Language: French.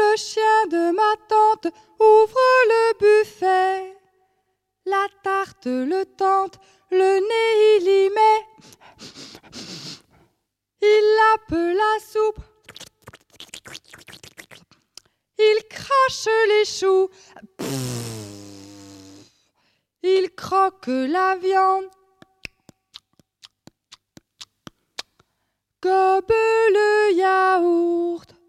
Le chien de ma tante ouvre le buffet. La tarte le tente, le nez il y met. Il lape la soupe. Il crache les choux. Il croque la viande. Gobe le yaourt.